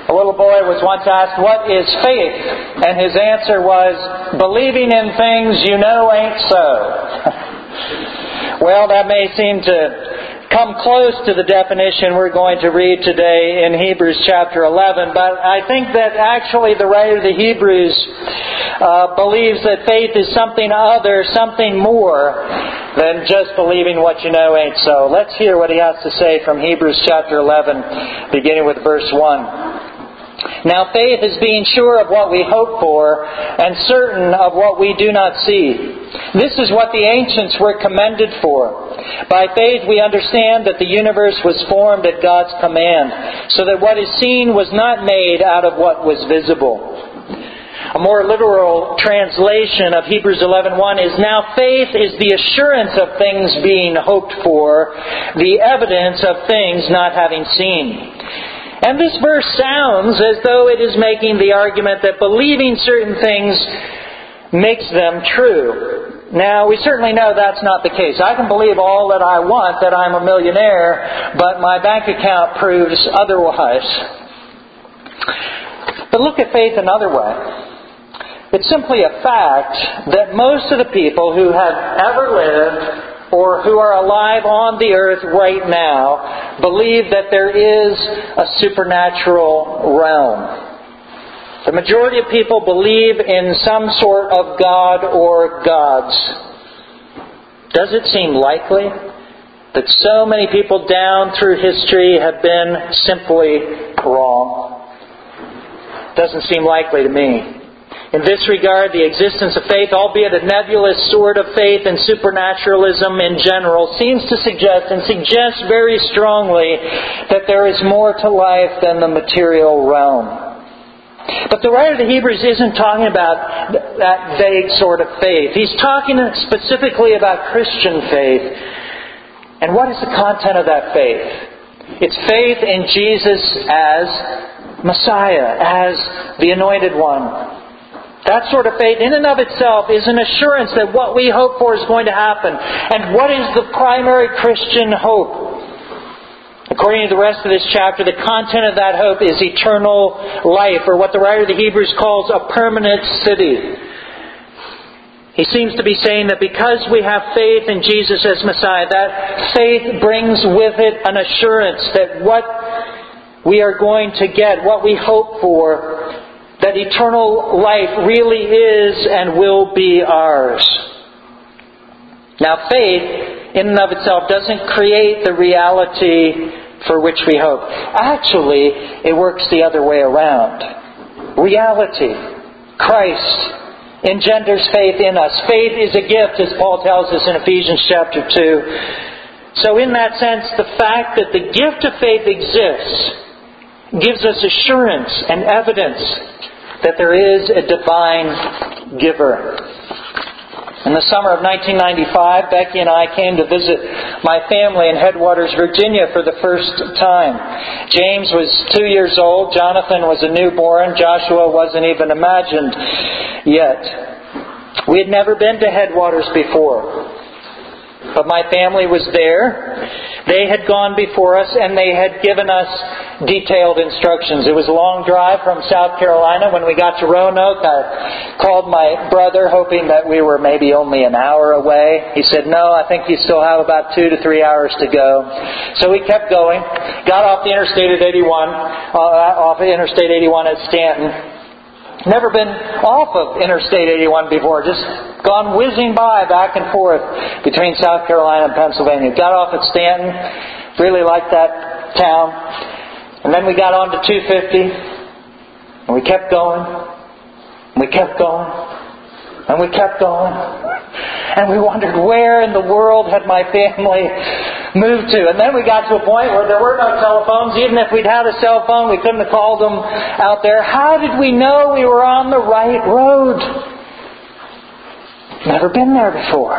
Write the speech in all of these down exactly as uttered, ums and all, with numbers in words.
A little boy was once asked, "What is faith?" And his answer was, "Believing in things you know ain't so." Well, that may seem to come close to the definition we're going to read today in Hebrews chapter eleven, but I think that actually the writer of the Hebrews uh, believes that faith is something other, something more than just believing what you know ain't so. Let's hear what he has to say from Hebrews chapter eleven, beginning with verse one. Now faith is being sure of what we hope for and certain of what we do not see. This is what the ancients were commended for. By faith we understand that the universe was formed at God's command, so that what is seen was not made out of what was visible. A more literal translation of Hebrews eleven one is, "Now faith is the assurance of things being hoped for, the evidence of things not having seen." And this verse sounds as though it is making the argument that believing certain things makes them true. Now, we certainly know that's not the case. I can believe all that I want, that I'm a millionaire, but my bank account proves otherwise. But look at faith another way. It's simply a fact that most of the people who have ever lived or who are alive on the earth right now believe that there is a supernatural realm. The majority of people believe in some sort of God or gods. Does it seem likely that so many people down through history have been simply wrong? Doesn't seem likely to me. In this regard, the existence of faith, albeit a nebulous sort of faith and supernaturalism in general, seems to suggest, and suggests very strongly, that there is more to life than the material realm. But the writer of the Hebrews isn't talking about that vague sort of faith. He's talking specifically about Christian faith. And what is the content of that faith? It's faith in Jesus as Messiah, as the Anointed One. That sort of faith in and of itself is an assurance that what we hope for is going to happen. And what is the primary Christian hope? According to the rest of this chapter, the content of that hope is eternal life, or what the writer of the Hebrews calls a permanent city. He seems to be saying that because we have faith in Jesus as Messiah, that faith brings with it an assurance that what we are going to get, what we hope for, that eternal life really is and will be ours. Now faith, in and of itself, doesn't create the reality for which we hope. Actually, it works the other way around. Reality, Christ, engenders faith in us. Faith is a gift, as Paul tells us in Ephesians chapter two. So in that sense, the fact that the gift of faith exists gives us assurance and evidence that there is a divine giver. In the summer of nineteen ninety-five, Becky and I came to visit my family in Headwaters, Virginia for the first time. James was two years old. Jonathan was a newborn. Joshua wasn't even imagined yet. We had never been to Headwaters before. But my family was there. They had gone before us and they had given us detailed instructions. It was a long drive from South Carolina. When we got to Roanoke, I called my brother hoping that we were maybe only an hour away. He said, "No, I think you still have about two to three hours to go." So we kept going. Got off the Interstate at eighty-one, uh, off of Interstate eighty-one at Stanton. Never been off of Interstate eighty-one before, just gone whizzing by back and forth between South Carolina and Pennsylvania. Got off at Stanton, really liked that town. And then we got on to two fifty, and we kept going, and we kept going, and we kept going. And we wondered where in the world had my family moved to. And then we got to a point where there were no telephones. Even if we'd had a cell phone, we couldn't have called them out there. How did we know we were on the right road? Never been there before.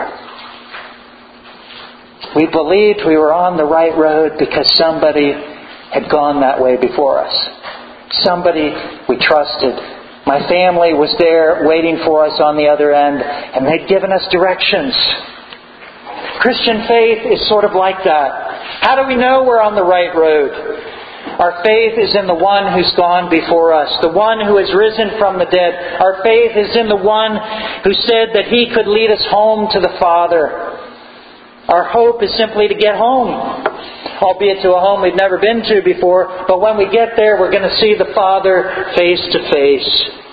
We believed we were on the right road because somebody had gone that way before us. Somebody we trusted. My family was there waiting for us on the other end, and they'd given us directions. Christian faith is sort of like that. How do we know we're on the right road? Our faith is in the one who's gone before us, the one who has risen from the dead. Our faith is in the one who said that He could lead us home to the Father. Our hope is simply to get home, albeit to a home we've never been to before. But when we get there, we're going to see the Father face to face.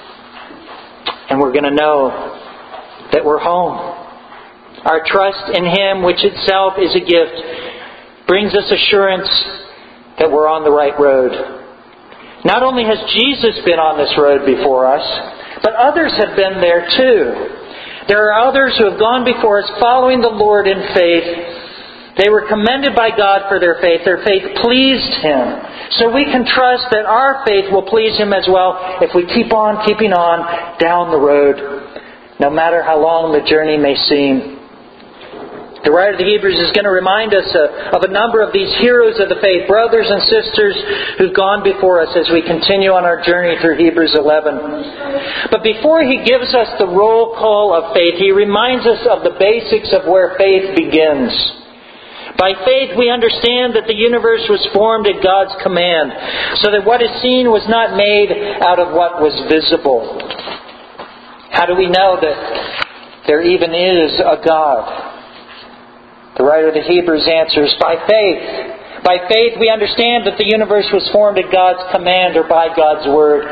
And we're going to know that we're home. Our trust in Him, which itself is a gift, brings us assurance that we're on the right road. Not only has Jesus been on this road before us, but others have been there too. There are others who have gone before us following the Lord in faith. They were commended by God for their faith. Their faith pleased Him. So we can trust that our faith will please Him as well if we keep on keeping on down the road, no matter how long the journey may seem. The writer of the Hebrews is going to remind us of a number of these heroes of the faith, brothers and sisters who've gone before us as we continue on our journey through Hebrews eleven. But before he gives us the roll call of faith, he reminds us of the basics of where faith begins. By faith we understand that the universe was formed at God's command, so that what is seen was not made out of what was visible. How do we know that there even is a God? The writer of the Hebrews answers, by faith. By faith we understand that the universe was formed at God's command or by God's word.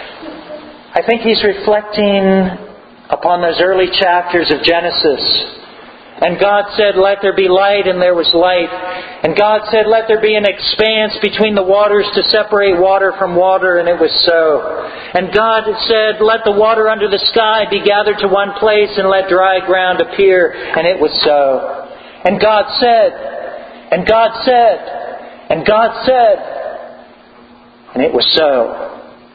I think he's reflecting upon those early chapters of Genesis. And God said, let there be light, and there was light. And God said, let there be an expanse between the waters to separate water from water, and it was so. And God said, let the water under the sky be gathered to one place, and let dry ground appear, and it was so. And God said, and God said, and God said, and it was so.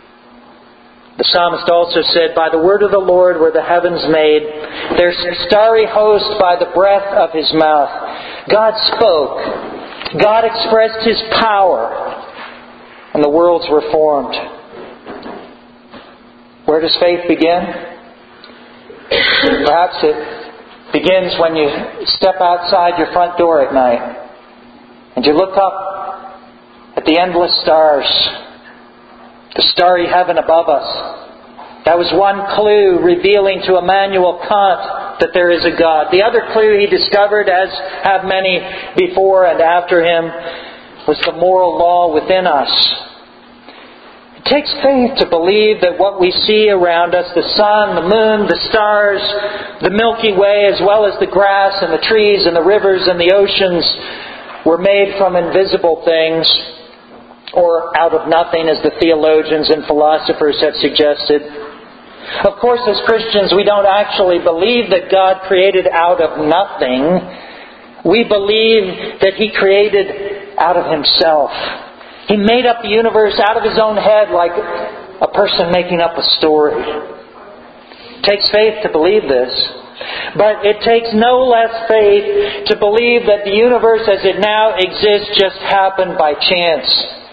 The psalmist also said, by the word of the Lord were the heavens made, their starry host by the breath of His mouth. God spoke. God expressed His power, and the worlds were formed. Where does faith begin? Perhaps it begins when you step outside your front door at night and you look up at the endless stars, the starry heaven above us. That was one clue revealing to Immanuel Kant that there is a God. The other clue he discovered, as have many before and after him, was the moral law within us. It takes faith to believe that what we see around us, the sun, the moon, the stars, the Milky Way, as well as the grass and the trees and the rivers and the oceans, were made from invisible things, or out of nothing, as the theologians and philosophers have suggested. Of course, as Christians, we don't actually believe that God created out of nothing. We believe that He created out of Himself. He made up the universe out of His own head like a person making up a story. It takes faith to believe this. But it takes no less faith to believe that the universe as it now exists just happened by chance.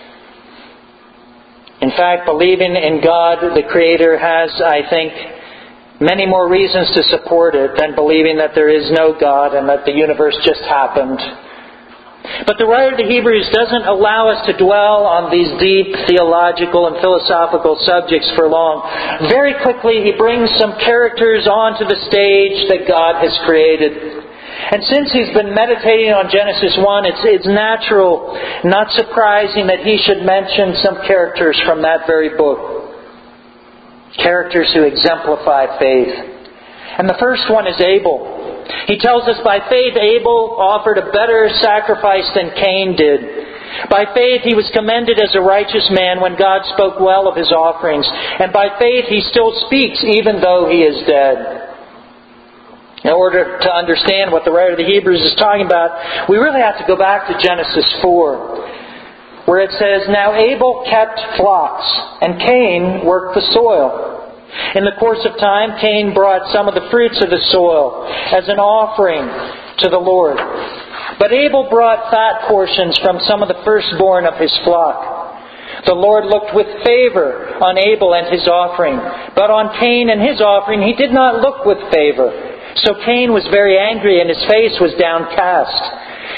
In fact, believing in God, the Creator, has, I think, many more reasons to support it than believing that there is no God and that the universe just happened. But the writer of the Hebrews doesn't allow us to dwell on these deep theological and philosophical subjects for long. Very quickly he brings some characters onto the stage that God has created. And since he's been meditating on Genesis one, it's, it's natural, not surprising that he should mention some characters from that very book. Characters who exemplify faith. And the first one is Abel. He tells us by faith Abel offered a better sacrifice than Cain did. By faith he was commended as a righteous man when God spoke well of his offerings. And by faith he still speaks even though he is dead. In order to understand what the writer of the Hebrews is talking about, we really have to go back to Genesis four, where it says, now Abel kept flocks, and Cain worked the soil. In the course of time, Cain brought some of the fruits of the soil as an offering to the Lord. But Abel brought fat portions from some of the firstborn of his flock. The Lord looked with favor on Abel and his offering, but on Cain and his offering He did not look with favor. So Cain was very angry and his face was downcast.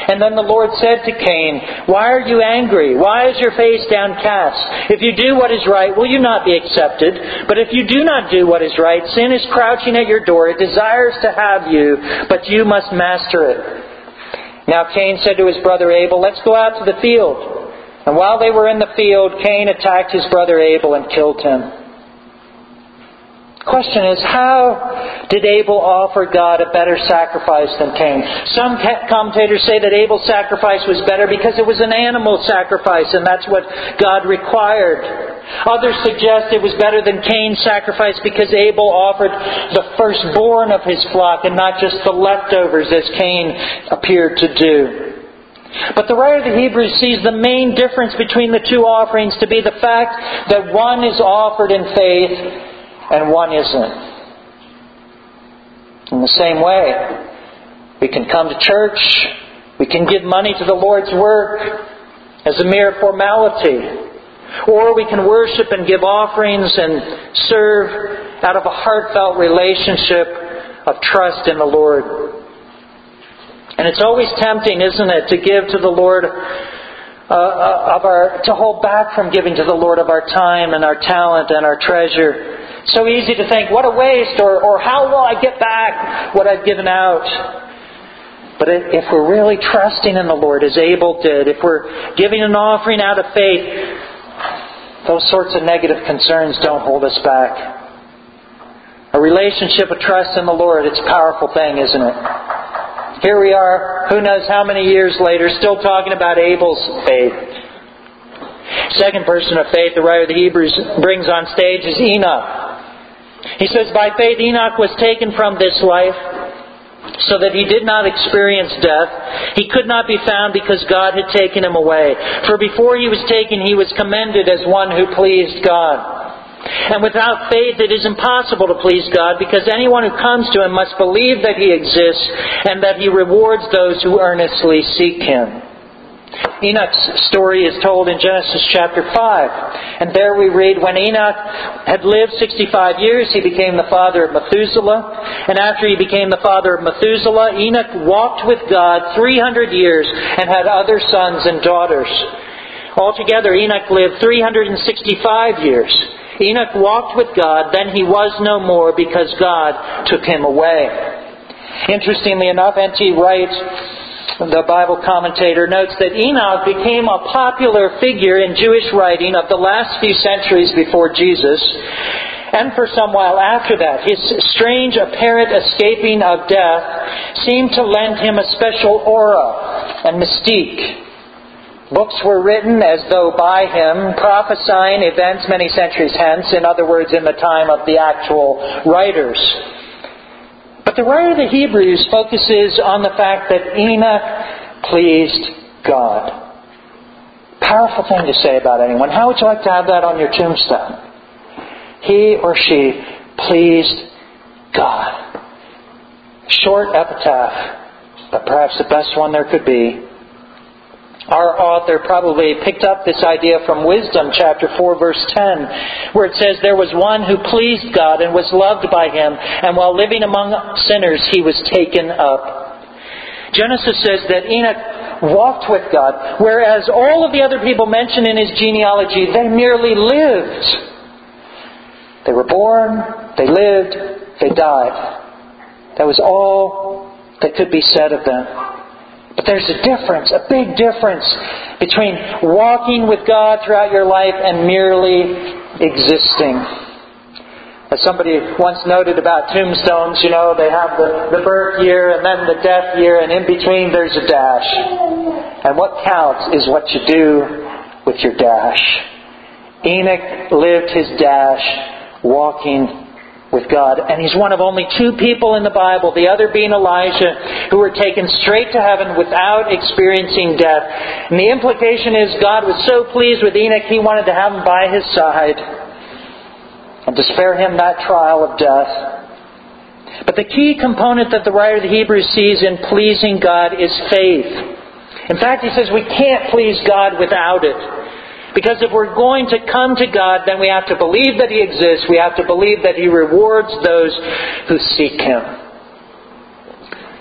And then the Lord said to Cain, "Why are you angry? Why is your face downcast? If you do what is right, will you not be accepted? But if you do not do what is right, sin is crouching at your door. It desires to have you, but you must master it." Now Cain said to his brother Abel, "Let's go out to the field." And while they were in the field, Cain attacked his brother Abel and killed him. The question is, how did Abel offer God a better sacrifice than Cain? Some commentators say that Abel's sacrifice was better because it was an animal sacrifice, and that's what God required. Others suggest it was better than Cain's sacrifice because Abel offered the firstborn of his flock and not just the leftovers, as Cain appeared to do. But the writer of the Hebrews sees the main difference between the two offerings to be the fact that one is offered in faith and one isn't. In the same way, we can come to church, we can give money to the Lord's work as a mere formality, or we can worship and give offerings and serve out of a heartfelt relationship of trust in the Lord. And it's always tempting, isn't it, to give to the Lord uh, of our, to hold back from giving to the Lord of our time and our talent and our treasure. So easy to think, what a waste, or, or how will I get back what I've given out? But if we're really trusting in the Lord, as Abel did, if we're giving an offering out of faith, those sorts of negative concerns don't hold us back. A relationship of trust in the Lord, it's a powerful thing, isn't it? Here we are, who knows how many years later, still talking about Abel's faith. Second person of faith the writer of the Hebrews brings on stage is Enoch. He says, "By faith Enoch was taken from this life, so that he did not experience death. He could not be found because God had taken him away. For before he was taken, he was commended as one who pleased God. And without faith it is impossible to please God, because anyone who comes to Him must believe that He exists and that He rewards those who earnestly seek Him." Enoch's story is told in Genesis chapter five. And there we read, "When Enoch had lived sixty-five years, he became the father of Methuselah. And after he became the father of Methuselah, Enoch walked with God three hundred years and had other sons and daughters. Altogether, Enoch lived three hundred sixty-five years. Enoch walked with God, then he was no more because God took him away." Interestingly enough, N T Wright, the Bible commentator, notes that Enoch became a popular figure in Jewish writing of the last few centuries before Jesus, and for some while after that. His strange apparent escaping of death seemed to lend him a special aura and mystique. Books were written as though by him, prophesying events many centuries hence, in other words, in the time of the actual writers. But the writer of the Hebrews focuses on the fact that Enoch pleased God. Powerful thing to say about anyone. How would you like to have that on your tombstone? He or she pleased God. Short epitaph, but perhaps the best one there could be. Our author probably picked up this idea from Wisdom chapter four verse ten, where it says, "There was one who pleased God and was loved by Him, and while living among sinners he was taken up." Genesis says that Enoch walked with God, whereas all of the other people mentioned in his genealogy, they merely lived. They were born, they lived, they died. That was all that could be said of them. But there's a difference, a big difference between walking with God throughout your life and merely existing. As somebody once noted about tombstones, you know, they have the, the birth year and then the death year, and in between there's a dash. And what counts is what you do with your dash. Enoch lived his dash walking with God. And he's one of only two people in the Bible, the other being Elijah, who were taken straight to heaven without experiencing death. And the implication is God was so pleased with Enoch, He wanted to have him by His side and to spare him that trial of death. But the key component that the writer of the Hebrews sees in pleasing God is faith. In fact, he says we can't please God without it. Because if we're going to come to God, then we have to believe that He exists. We have to believe that He rewards those who seek Him.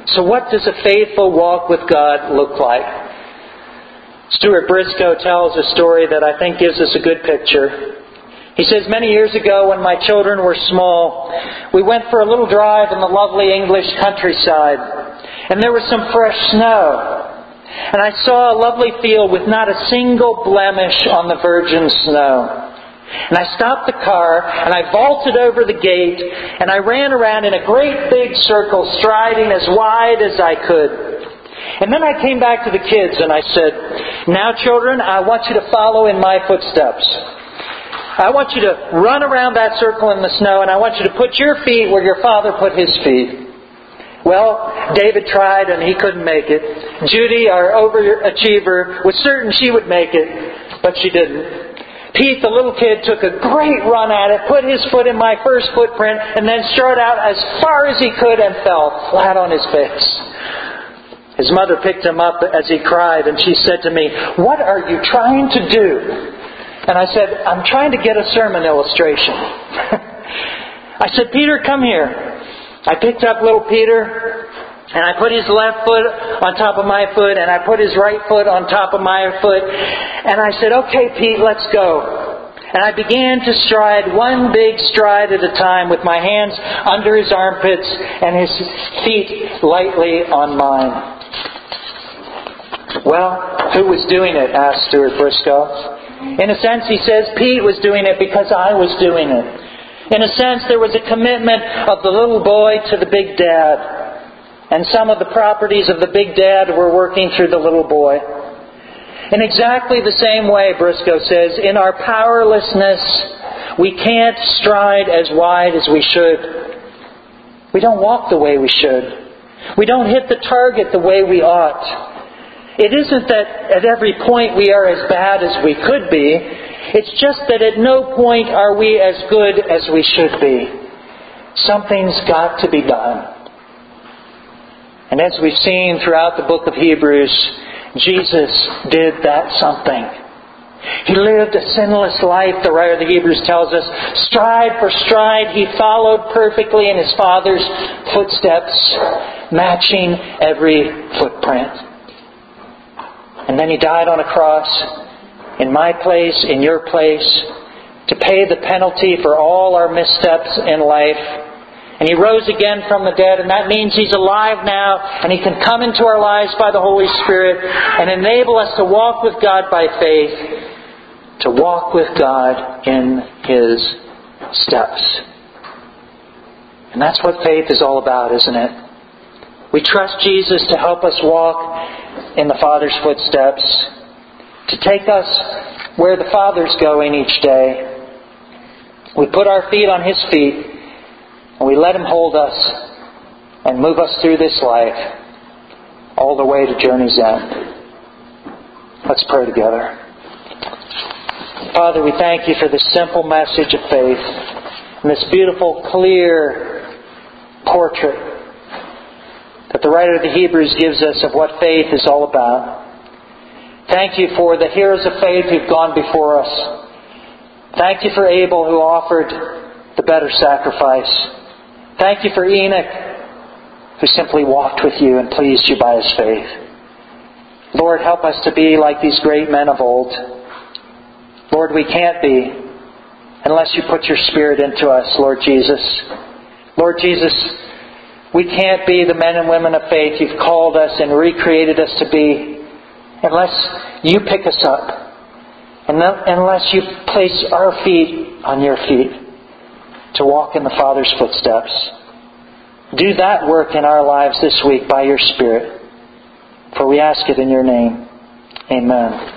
So what does a faithful walk with God look like? Stuart Briscoe tells a story that I think gives us a good picture. He says, many years ago when my children were small, we went for a little drive in the lovely English countryside, and there was some fresh snow. And I saw a lovely field with not a single blemish on the virgin snow. And I stopped the car, and I vaulted over the gate, and I ran around in a great big circle, striding as wide as I could. And then I came back to the kids, and I said, now children, I want you to follow in my footsteps. I want you to run around that circle in the snow, and I want you to put your feet where your father put his feet. Well, David tried and he couldn't make it. Judy, our overachiever, was certain she would make it, but she didn't. Pete, the little kid, took a great run at it, put his foot in my first footprint, and then started out as far as he could and fell flat on his face. His mother picked him up as he cried, and she said to me, what are you trying to do? And I said, I'm trying to get a sermon illustration. I said, Peter, come here. I picked up little Peter, and I put his left foot on top of my foot, and I put his right foot on top of my foot. And I said, okay, Pete, let's go. And I began to stride one big stride at a time with my hands under his armpits and his feet lightly on mine. Well, who was doing it? Asked Stuart Briscoe. In a sense, he says, Pete was doing it because I was doing it. In a sense, there was a commitment of the little boy to the big dad. And some of the properties of the big dad were working through the little boy. In exactly the same way, Briscoe says, in our powerlessness, we can't stride as wide as we should. We don't walk the way we should. We don't hit the target the way we ought. It isn't that at every point we are as bad as we could be. It's just that at no point are we as good as we should be. Something's got to be done. And as we've seen throughout the book of Hebrews, Jesus did that something. He lived a sinless life, the writer of the Hebrews tells us. Stride for stride, He followed perfectly in His Father's footsteps, matching every footprint. And then He died on a cross, in my place, in your place, to pay the penalty for all our missteps in life. And He rose again from the dead, and that means He's alive now, and He can come into our lives by the Holy Spirit and enable us to walk with God by faith, to walk with God in His steps. And that's what faith is all about, isn't it? We trust Jesus to help us walk in the Father's footsteps, to take us where the Father's going each day. We put our feet on His feet, and we let Him hold us and move us through this life all the way to journey's end. Let's pray together. Father, we thank You for this simple message of faith and this beautiful, clear portrait that the writer of the Hebrews gives us of what faith is all about. Thank You for the heroes of faith who've gone before us. Thank You for Abel who offered the better sacrifice. Thank You for Enoch who simply walked with You and pleased You by his faith. Lord, help us to be like these great men of old. Lord, we can't be unless You put Your Spirit into us, Lord Jesus. Lord Jesus, we can't be the men and women of faith You've called us and recreated us to be unless You pick us up, and unless You place our feet on Your feet to walk in the Father's footsteps. Do that work in our lives this week by Your Spirit. For we ask it in Your name. Amen.